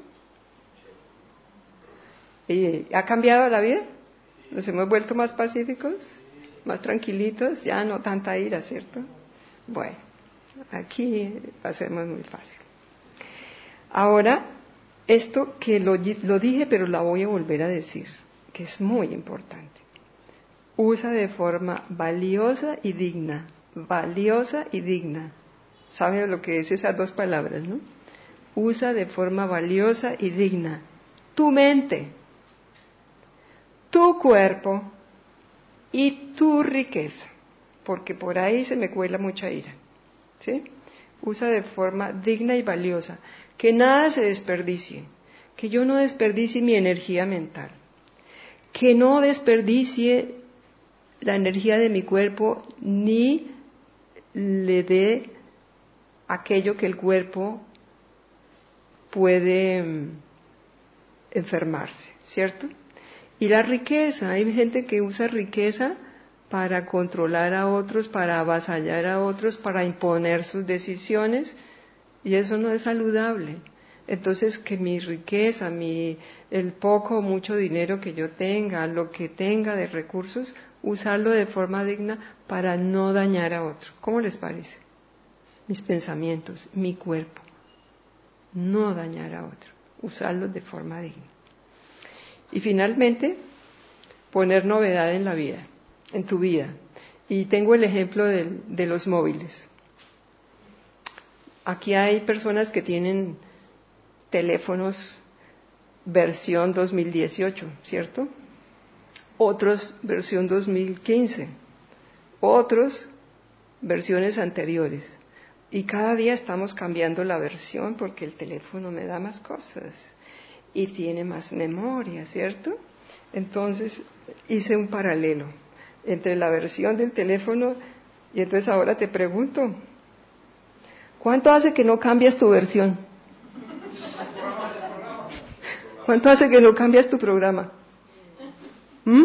¿Y ha cambiado la vida? ¿Nos hemos vuelto más pacíficos? ¿Más tranquilitos? Ya no tanta ira, ¿cierto? Bueno, aquí lo hacemos muy fácil. Ahora, esto que lo, lo dije, pero la voy a volver a decir, que es muy importante. Usa de forma valiosa y digna. Valiosa y digna. ¿Saben lo que es esas dos palabras, no? Usa de forma valiosa y digna tu mente, tu cuerpo y tu riqueza, porque por ahí se me cuela mucha ira, ¿sí? Usa de forma digna y valiosa, que nada se desperdicie, que yo no desperdicie mi energía mental, que no desperdicie la energía de mi cuerpo ni le dé aquello que el cuerpo puede um, enfermarse, ¿cierto? Y la riqueza, hay gente que usa riqueza para controlar a otros, para avasallar a otros, para imponer sus decisiones, y eso no es saludable. Entonces, que mi riqueza, mi, el poco o mucho dinero que yo tenga, lo que tenga de recursos, usarlo de forma digna para no dañar a otro. ¿Cómo les parece? Mis pensamientos, mi cuerpo. no dañar a otro, usarlos de forma digna. Y finalmente, poner novedad en la vida, en tu vida. Y tengo el ejemplo de, de los móviles. Aquí hay personas que tienen teléfonos versión dos mil dieciocho, ¿cierto? Otros versión dos mil quince, otros versiones anteriores. Y cada día estamos cambiando la versión porque el teléfono me da más cosas y tiene más memoria, ¿cierto? Entonces hice un paralelo entre la versión del teléfono y entonces ahora te pregunto, ¿cuánto hace que no cambias tu versión? ¿Cuánto hace que no cambias tu programa? ¿Mm?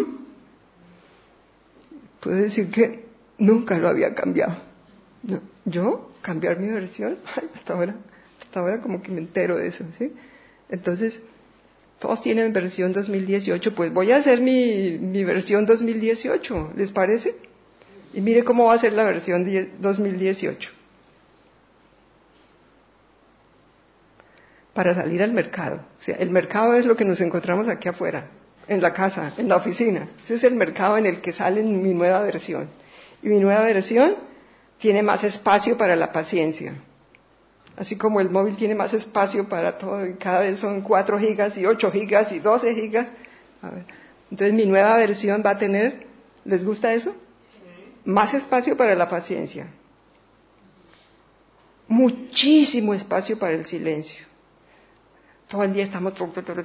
Puedo decir que nunca lo había cambiado. No. ¿Yo? ¿Cambiar mi versión? Ay, hasta ahora, hasta ahora como que me entero de eso, ¿sí? Entonces, todos tienen versión dos mil dieciocho, pues voy a hacer mi, mi versión dos mil dieciocho, ¿les parece? Y mire cómo va a ser la versión dos mil dieciocho. Para salir al mercado. O sea, el mercado es lo que nos encontramos aquí afuera, en la casa, en la oficina. Ese es el mercado en el que sale mi nueva versión. Y mi nueva versión tiene más espacio para la paciencia. Así como el móvil tiene más espacio para todo, y cada vez son cuatro gigas y ocho gigas y doce gigas. A ver. Entonces mi nueva versión va a tener, ¿les gusta eso? Más espacio para la paciencia. Muchísimo espacio para el silencio. Todo el día estamos...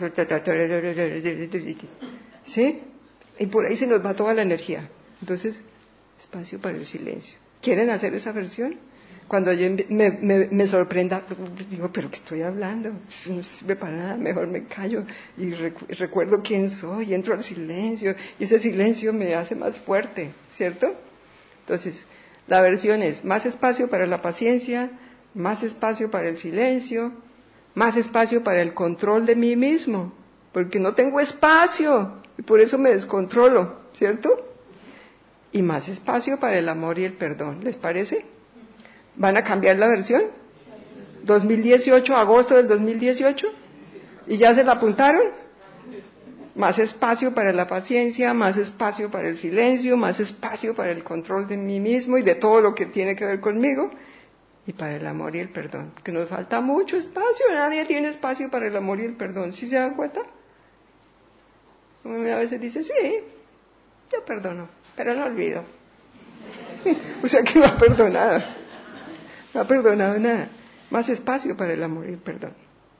¿Sí? Y por ahí se nos va toda la energía. Entonces, espacio para el silencio. ¿Quieren hacer esa versión? Cuando yo me, me, me sorprenda, digo, ¿pero qué estoy hablando? No sirve para nada, mejor me callo y recu- recuerdo quién soy, y entro al silencio, y ese silencio me hace más fuerte, ¿cierto? Entonces, la versión es más espacio para la paciencia, más espacio para el silencio, más espacio para el control de mí mismo, porque no tengo espacio, y por eso me descontrolo, ¿cierto? Y más espacio para el amor y el perdón, ¿les parece? ¿Van a cambiar la versión? dos mil dieciocho, agosto del dos mil dieciocho. ¿Y ya se la apuntaron? Más espacio para la paciencia, más espacio para el silencio, más espacio para el control de mí mismo y de todo lo que tiene que ver conmigo. Y para el amor y el perdón. Que nos falta mucho espacio, nadie tiene espacio para el amor y el perdón. ¿Sí se dan cuenta? Uno a veces dice, sí, yo perdono, pero no olvido. O sea que no ha perdonado. No ha perdonado nada. Más espacio para el amor y el perdón.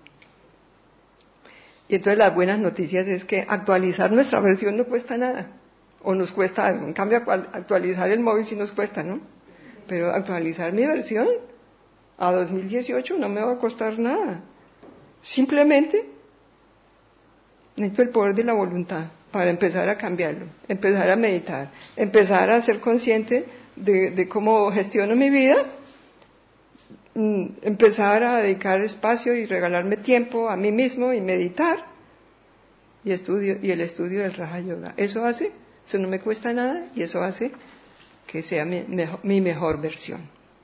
Y entonces las buenas noticias es que actualizar nuestra versión no cuesta nada. O nos cuesta algo. En cambio, actualizar el móvil sí nos cuesta, ¿no? Pero actualizar mi versión a dos mil dieciocho no me va a costar nada. Simplemente necesito el poder de la voluntad para empezar a cambiarlo, empezar a meditar, empezar a ser consciente de, de cómo gestiono mi vida, empezar a dedicar espacio y regalarme tiempo a mí mismo y meditar y estudio y el estudio del Raja Yoga. Eso hace, eso no me cuesta nada y eso hace que sea mi mejor, mi mejor versión.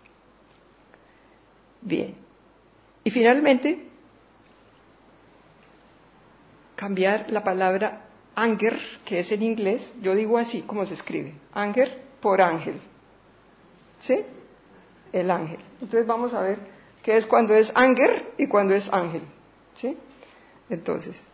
Bien. Y finalmente, cambiar la palabra anger, que es en inglés, yo digo así como se escribe, anger por ángel. ¿Sí? El ángel. Entonces vamos a ver qué es cuando es anger y cuando es ángel. ¿Sí? Entonces,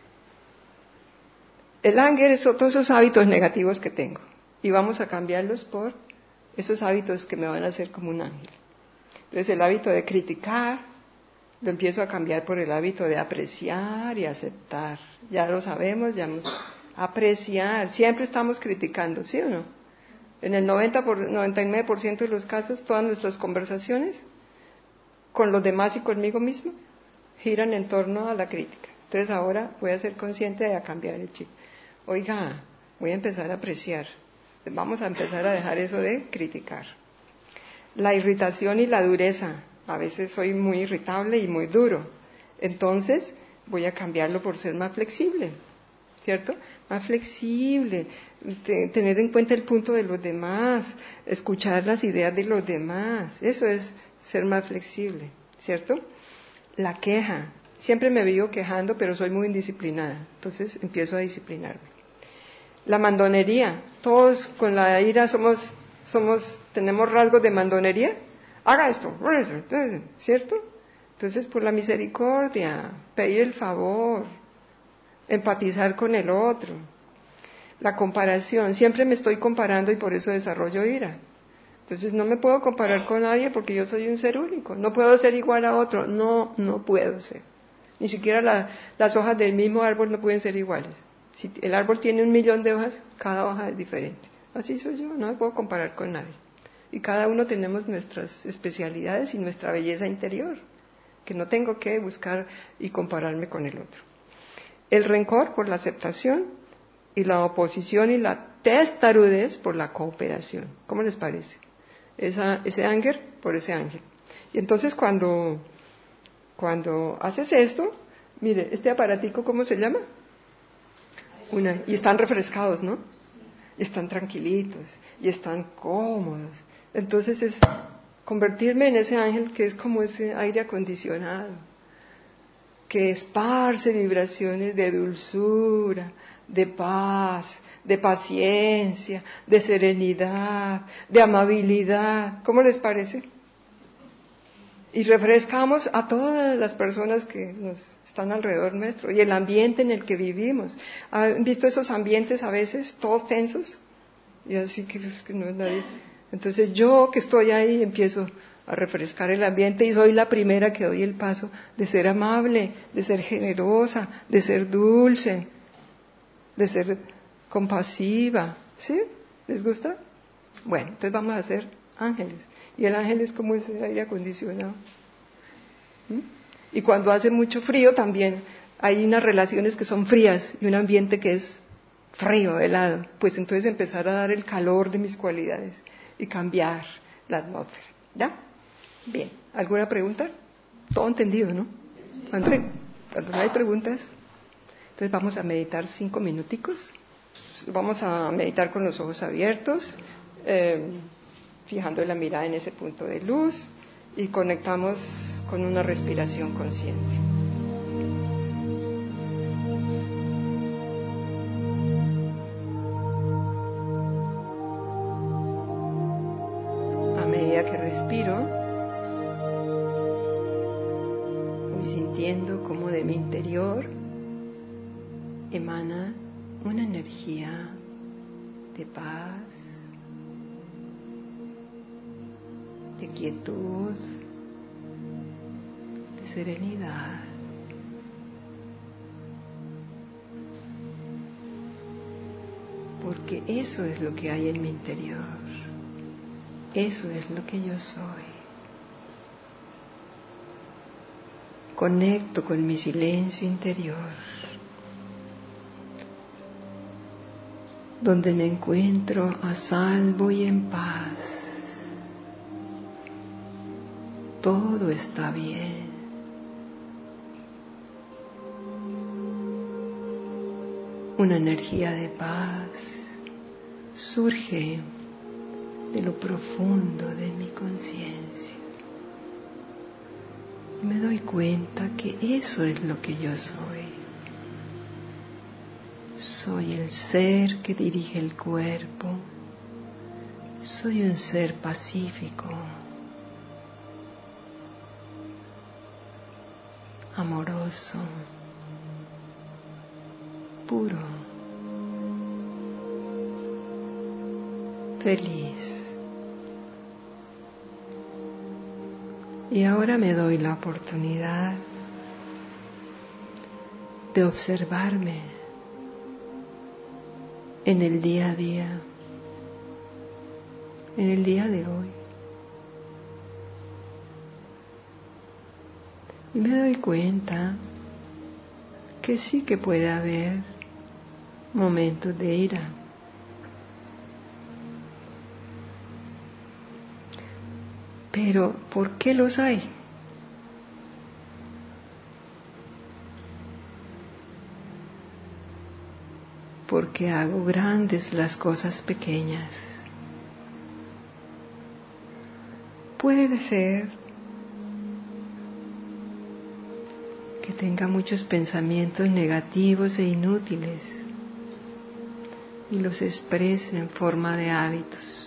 el anger son todos esos hábitos negativos que tengo y vamos a cambiarlos por esos hábitos que me van a hacer como un ángel. Entonces el hábito de criticar lo empiezo a cambiar por el hábito de apreciar y aceptar. Ya lo sabemos, ya hemos apreciar. Siempre estamos criticando, ¿sí o no? En el noventa por, noventa y nueve por ciento de los casos, todas nuestras conversaciones con los demás y conmigo mismo giran en torno a la crítica. Entonces ahora voy a ser consciente de cambiar el chip. Oiga, voy a empezar a apreciar. Vamos a empezar a dejar eso de criticar. La irritación y la dureza. A veces soy muy irritable y muy duro. Entonces voy a cambiarlo por ser más flexible. ¿Cierto? Más flexible, te, tener en cuenta el punto de los demás, escuchar las ideas de los demás, eso es ser más flexible, ¿cierto? La queja. Siempre me vivo quejando, pero soy muy indisciplinada. Entonces empiezo a disciplinarme. La mandonería. Todos con la ira somos, somos, tenemos rasgos de mandonería. Haga esto, ¿cierto? Entonces, por la misericordia, pedir el favor, empatizar con el otro. La comparación. Siempre me estoy comparando y por eso desarrollo ira. Entonces, no me puedo comparar con nadie porque yo soy un ser único. No puedo ser igual a otro. No, no puedo ser. Ni siquiera la, las hojas del mismo árbol no pueden ser iguales. Si el árbol tiene un millón de hojas, cada hoja es diferente. Así soy yo, no me puedo comparar con nadie. Y cada uno tenemos nuestras especialidades y nuestra belleza interior, que no tengo que buscar y compararme con el otro. El rencor por la aceptación y la oposición y la testarudez por la cooperación. ¿Cómo les parece? Esa, ese anger por ese ángel. Y entonces cuando, cuando haces esto, mire, este aparatico, ¿cómo se llama? Una, y están refrescados, ¿no? Y están tranquilitos, y están cómodos. Entonces es convertirme en ese ángel que es como ese aire acondicionado, que esparce vibraciones de dulzura, de paz, de paciencia, de serenidad, de amabilidad. ¿Cómo les parece? Y refrescamos a todas las personas que nos están alrededor nuestro y el ambiente en el que vivimos. ¿Han visto esos ambientes a veces todos tensos? Y así que, que no es nadie. Entonces yo que estoy ahí empiezo a refrescar el ambiente y soy la primera que doy el paso de ser amable, de ser generosa, de ser dulce, de ser compasiva. ¿Sí? ¿Les gusta? Bueno, entonces vamos a ser ángeles. Y el ángel es como ese aire acondicionado. ¿Mm? Y cuando hace mucho frío también hay unas relaciones que son frías y un ambiente que es frío, helado. Pues entonces empezar a dar el calor de mis cualidades y cambiar la atmósfera. ¿Ya? Bien. ¿Alguna pregunta? Todo entendido, ¿no? André, cuando no hay preguntas, entonces vamos a meditar cinco minuticos. Vamos a meditar con los ojos abiertos. Eh, fijando la mirada en ese punto de luz y conectamos con una respiración consciente. A medida que respiro, voy sintiendo como de mi interior emana una energía de paz, de quietud, de serenidad. Porque eso es lo que hay en mi interior. Eso es lo que yo soy. Conecto con mi silencio interior, donde me encuentro a salvo y en paz. Todo está bien. Una energía de paz surge de lo profundo de mi conciencia. Y me doy cuenta que eso es lo que yo soy. Soy el ser que dirige el cuerpo. Soy un ser pacífico, amoroso, puro, feliz. Y ahora me doy la oportunidad de observarme en el día a día, en el día de hoy. Y me doy cuenta que sí que puede haber momentos de ira. Pero, ¿por qué los hay? Porque hago grandes las cosas pequeñas. Puede ser tenga muchos pensamientos negativos e inútiles y los exprese en forma de hábitos,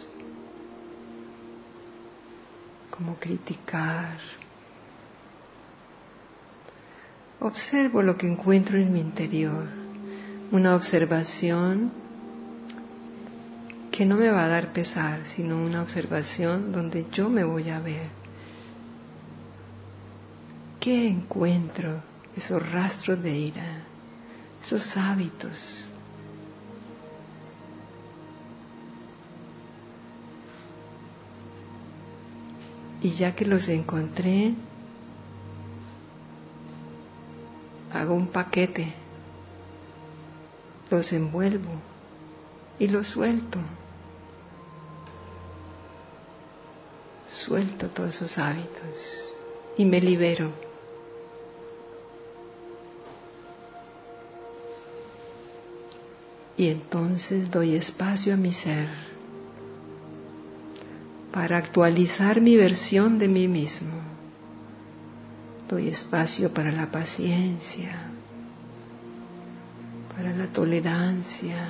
como criticar. Observo lo que encuentro en mi interior, una observación que no me va a dar pesar, sino una observación donde yo me voy a ver. ¿Qué encuentro? Esos rastros de ira, esos hábitos. Y ya que los encontré, hago un paquete, los envuelvo y los suelto. Suelto todos esos hábitos y me libero. Y entonces doy espacio a mi ser para actualizar mi versión de mí mismo. Doy espacio para la paciencia, para la tolerancia,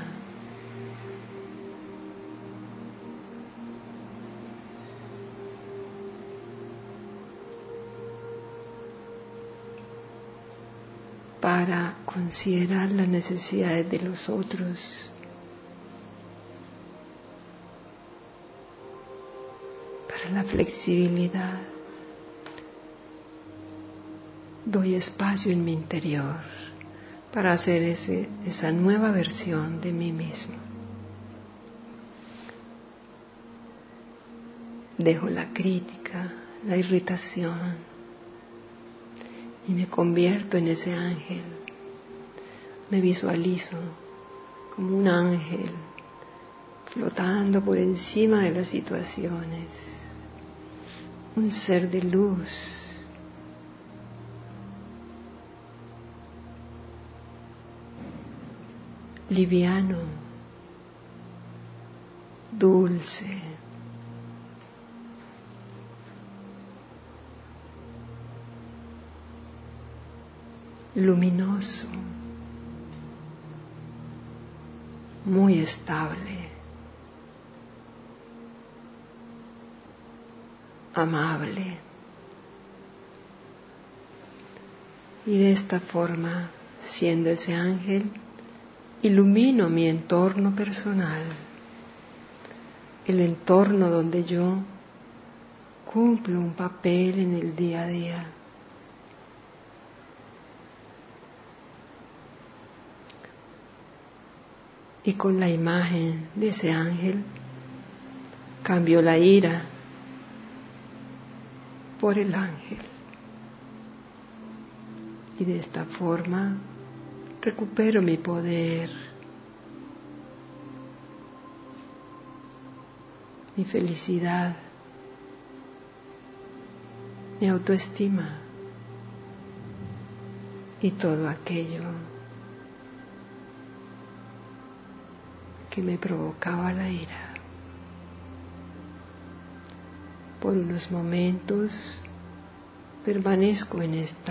para considerar las necesidades de los otros, para la flexibilidad. Doy espacio en mi interior para hacer ese, esa nueva versión de mí mismo. Dejo la crítica, la irritación, y me convierto en ese ángel. Me visualizo como un ángel flotando por encima de las situaciones, un ser de luz, liviano, dulce, luminoso, muy estable, amable. Y de esta forma, siendo ese ángel, ilumino mi entorno personal, el entorno donde yo cumplo un papel en el día a día. Y con la imagen de ese ángel cambio la ira por el ángel. Y de esta forma recupero mi poder, mi felicidad, mi autoestima y todo aquello que me provocaba la ira. Por unos momentos permanezco en esta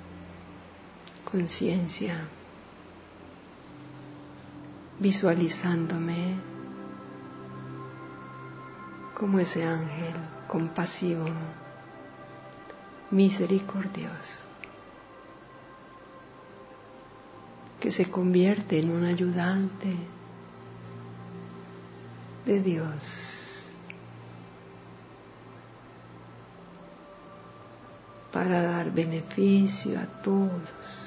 conciencia, visualizándome como ese ángel compasivo, misericordioso, que se convierte en un ayudante de Dios, para dar beneficio a todos.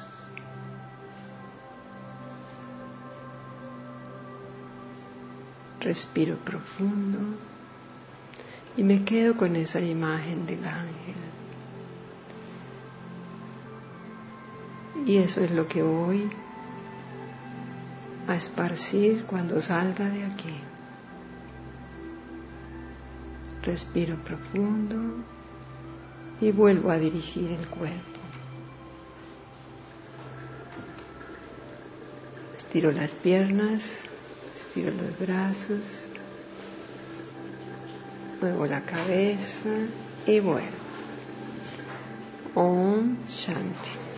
Respiro profundo y me quedo con esa imagen del ángel. Y eso es lo que voy a esparcir cuando salga de aquí. Respiro profundo y vuelvo a dirigir el cuerpo. Estiro las piernas, estiro los brazos, muevo la cabeza y vuelvo. Om Shanti.